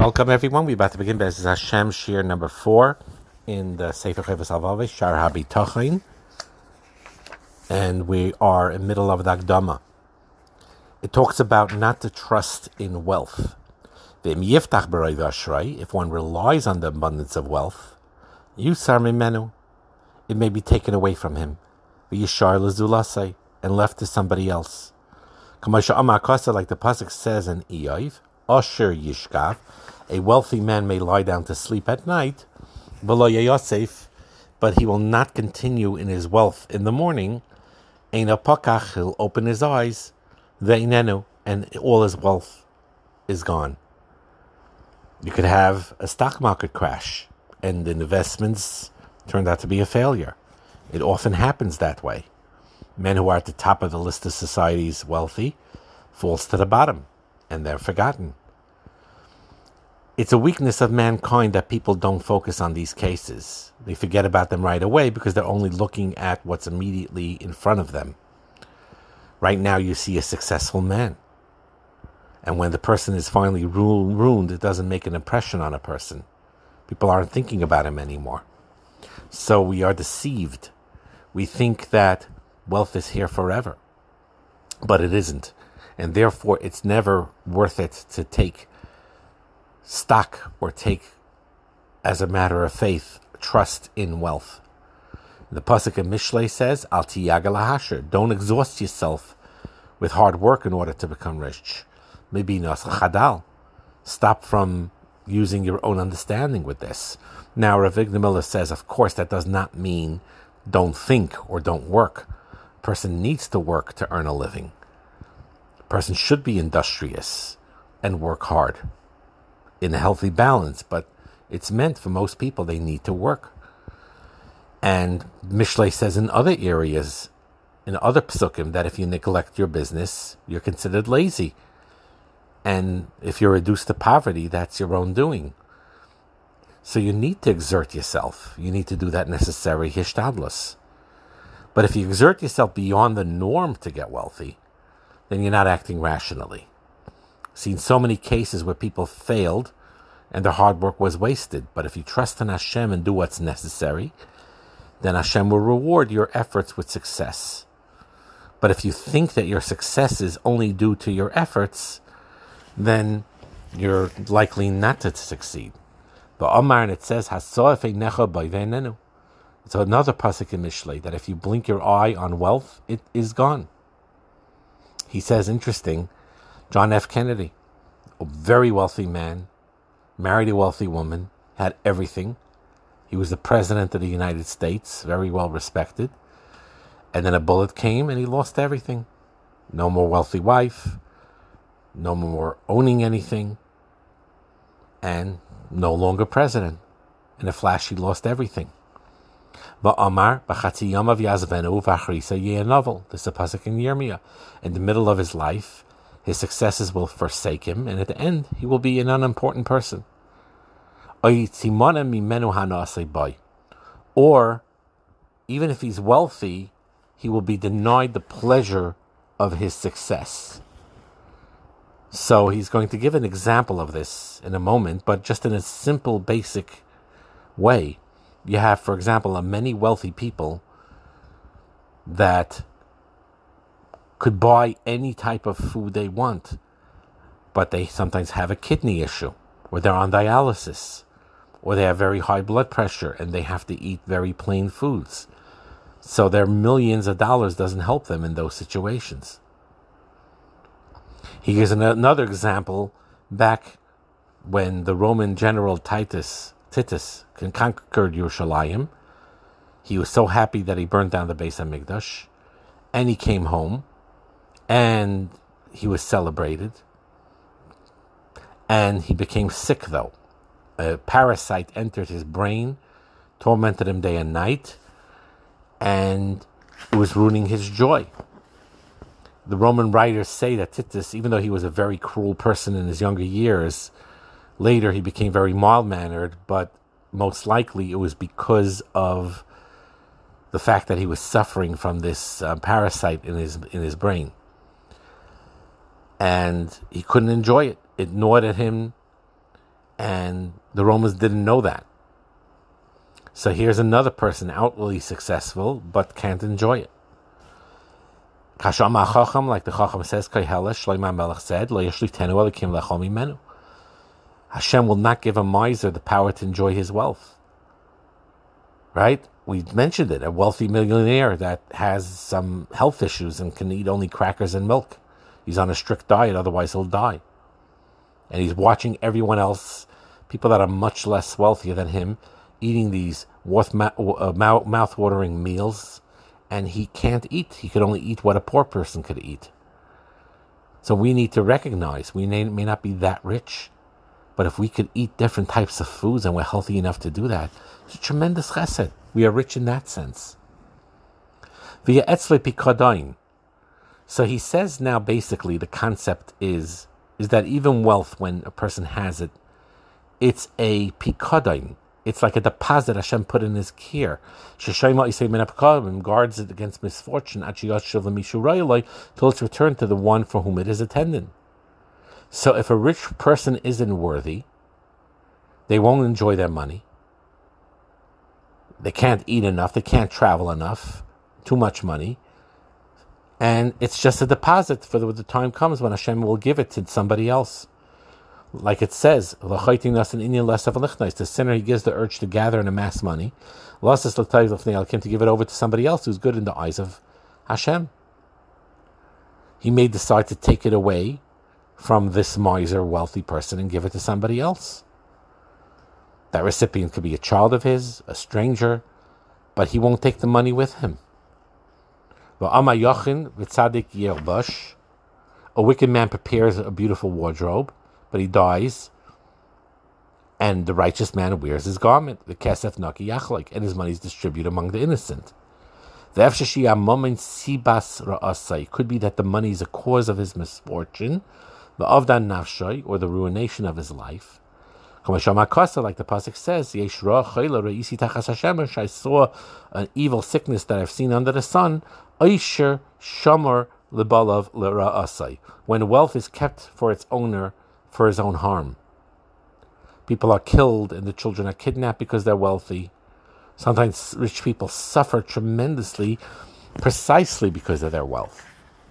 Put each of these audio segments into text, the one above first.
Welcome everyone. We're about to begin Be'ez Hashem Shir number 4 in the Sefer Chovos HaLevavos, Shar HaBitachon, and we are in the middle of the Akdama. It talks about not to trust in wealth. If one relies on the abundance of wealth, Yusar Mimenu, it may be taken away from him, V'yishar L'zulasei, and left to somebody else. Like the pasuk says in Iyov, Asher Yishkav, a wealthy man may lie down to sleep at night, V'lo Yosef, but he will not continue in his wealth in the morning. Ein apakach, he'll open his eyes, Ve'inenu, and all his wealth is gone. You could have a stock market crash, and the investments turned out to be a failure. It often happens that way. Men who are at the top of the list of society's wealthy falls to the bottom, and they're forgotten. It's a weakness of mankind that people don't focus on these cases. They forget about them right away because they're only looking at what's immediately in front of them. Right now you see a successful man. And when the person is finally ruined, it doesn't make an impression on a person. People aren't thinking about him anymore. So we are deceived. We think that wealth is here forever. But it isn't. And therefore it's never worth it to take stock or take, as a matter of faith, trust in wealth. The pasuk in Mishlei says, Al tiyaga lahasher, don't exhaust yourself with hard work in order to become rich. Maybe nas chadal, stop from using your own understanding with this. Now Rav Avigdor Miller says, of course, that does not mean don't think or don't work. A person needs to work to earn a living. A person should be industrious and work hard in a healthy balance, but it's meant for most people, they need to work. And Mishlei says in other areas, in other psukim, that if you neglect your business, you're considered lazy. And if you're reduced to poverty, that's your own doing. So you need to exert yourself. You need to do that necessary hishtadlus. But if you exert yourself beyond the norm to get wealthy, then you're not acting rationally. I've seen so many cases where people failed and their hard work was wasted. But if you trust in Hashem and do what's necessary, then Hashem will reward your efforts with success. But if you think that your success is only due to your efforts, then you're likely not to succeed. But Omar, and it says, Hasoef einecha b'venenu. It's another pasuk in Mishlei, that if you blink your eye on wealth, it is gone. He says, interesting, John F. Kennedy, a very wealthy man, married a wealthy woman, had everything. He was the president of the United States, very well respected. And then a bullet came and he lost everything. No more wealthy wife, no more owning anything, and no longer president. In a flash, he lost everything. Va'amar b'chatzi yamav yazvenu v'achrisa ye'enovel. This is a pasuk in Yirmiyah. In the middle of his life, his successes will forsake him, and at the end, he will be an unimportant person. Or, even if he's wealthy, he will be denied the pleasure of his success. So he's going to give an example of this in a moment, but just in a simple, basic way. You have, for example, many wealthy people that could buy any type of food they want, but they sometimes have a kidney issue, or they're on dialysis, or they have very high blood pressure and they have to eat very plain foods. So their millions of dollars doesn't help them in those situations. He gives another example back when the Roman general Titus conquered Yerushalayim. He was so happy that he burned down the Beis HaMikdash, and he came home, and he was celebrated, and he became sick though. A parasite entered his brain, tormented him day and night, and it was ruining his joy. The Roman writers say that Titus, even though he was a very cruel person in his younger years, later he became very mild-mannered, but most likely it was because of the fact that he was suffering from this parasite in his brain. And he couldn't enjoy it. It gnawed at him, And the Romans didn't know that. So here's another person outwardly successful, but can't enjoy it. Kashama Chacham, like the Chacham says, Shlomo Melech said, Lo yeshliv tenu elikim lechol mimenu. Hashem will not give a miser the power to enjoy his wealth. Right? We mentioned it, a wealthy millionaire that has some health issues and can eat only crackers and milk. He's on a strict diet, otherwise he'll die. And he's watching everyone else, people that are much less wealthier than him, eating these mouth-watering meals, and he can't eat. He could only eat what a poor person could eat. So we need to recognize we may not be that rich, but if we could eat different types of foods and we're healthy enough to do that, it's a tremendous chesed. We are rich in that sense. Via etzle pikadain. So he says now basically the concept is that even wealth, when a person has it, it's a pikadain. It's like a deposit Hashem put in his care. Guards it against misfortune till it's returned to the one for whom it is attendant. So if a rich person isn't worthy, they won't enjoy their money. They can't eat enough. They can't travel enough. Too much money. And it's just a deposit for the time comes when Hashem will give it to somebody else. Like it says, the sinner, he gives the urge to gather and amass money, to give it over to somebody else who's good in the eyes of Hashem. He may decide to take it away from this miser, wealthy person and give it to somebody else. That recipient could be a child of his, a stranger, but he won't take the money with him. A wicked man prepares a beautiful wardrobe, but he dies, and the righteous man wears his garment, the kesef naki yachlik, and his money is distributed among the innocent. The could be that the money is a cause of his misfortune, the avdan nafshay, or the ruination of his life. Like the pasuk says, I saw an evil sickness that I've seen under the sun. When wealth is kept for its owner, for his own harm. People are killed and the children are kidnapped because they're wealthy. Sometimes rich people suffer tremendously precisely because of their wealth.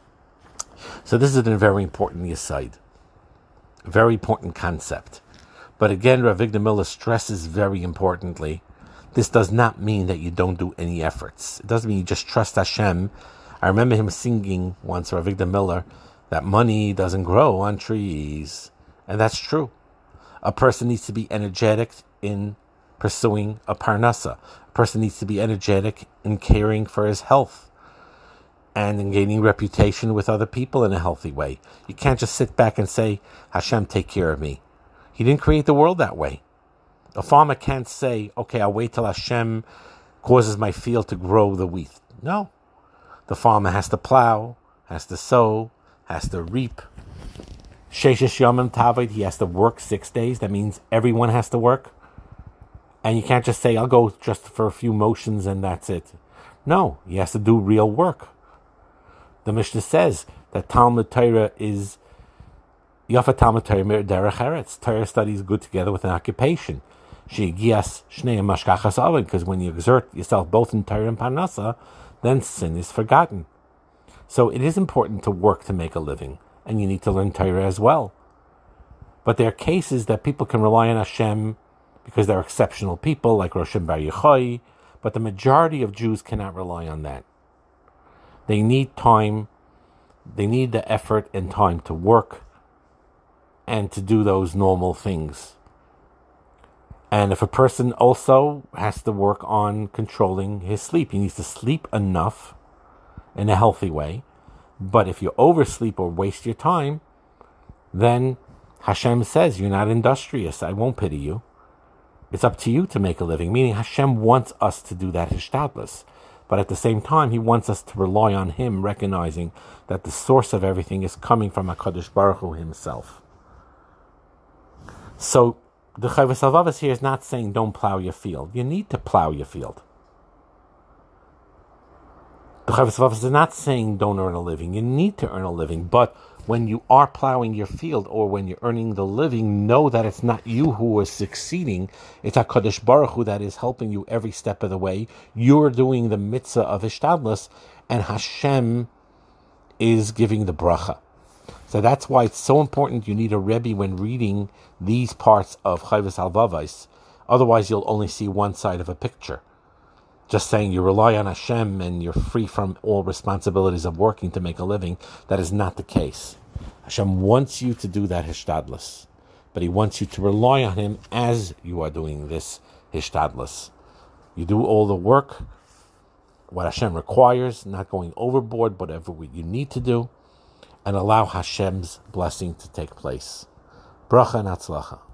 So this is a very important aside, a very important concept. But again, Rav Avigdor Miller stresses very importantly, this does not mean that you don't do any efforts. It doesn't mean you just trust Hashem. I remember him singing once, Rav Avigdor Miller, that money doesn't grow on trees. And that's true. A person needs to be energetic in pursuing a parnasa. A person needs to be energetic in caring for his health and in gaining reputation with other people in a healthy way. You can't just sit back and say, Hashem, take care of me. He didn't create the world that way. A farmer can't say, okay, I'll wait till Hashem causes my field to grow the wheat. No. The farmer has to plow, has to sow, has to reap. Sheshes Yomim Tavid, he has to work 6 days. That means everyone has to work. And you can't just say, I'll go just for a few motions and that's it. No, he has to do real work. The Mishnah says that Talmud Torah is Yafa Talmud Torah Mir Derech Eretz. Torah studies good together with an occupation. Shegias Shnei Mashkachas Avin, because when you exert yourself both in Torah and Parnasa, then sin is forgotten. So it is important to work to make a living. And you need to learn Torah as well. But there are cases that people can rely on Hashem because they're exceptional people, like Rosh Bar Yochai, but the majority of Jews cannot rely on that. They need time, they need the effort and time to work and to do those normal things. And if a person also has to work on controlling his sleep, he needs to sleep enough in a healthy way. But if you oversleep or waste your time, then Hashem says, you're not industrious. I won't pity you. It's up to you to make a living. Meaning Hashem wants us to do that hishtadlus. But at the same time, He wants us to rely on Him, recognizing that the source of everything is coming from HaKadosh Baruch Hu Himself. So the Chovos HaLevavos here is not saying don't plow your field. You need to plow your field. The Chovos HaLevavos is not saying don't earn a living. You need to earn a living, but when you are plowing your field or when you're earning the living, know that it's not you who is succeeding. It's HaKadosh Baruch Hu that is helping you every step of the way. You're doing the mitzvah of Ishtadlus, and Hashem is giving the bracha. So that's why it's so important. You need a Rebbe when reading these parts of Chayvus Halvavos. Otherwise, you'll only see one side of a picture. Just saying you rely on Hashem and you're free from all responsibilities of working to make a living. That is not the case. Hashem wants you to do that hishtadlus, but He wants you to rely on Him as you are doing this hishtadlus. You do all the work, what Hashem requires, not going overboard, whatever you need to do, and allow Hashem's blessing to take place. Bracha and Atzlacha.